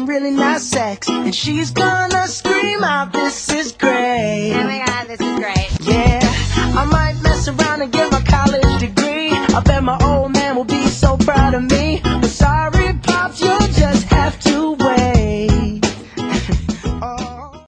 really nice sex, and she's gonna scream out, "This is great."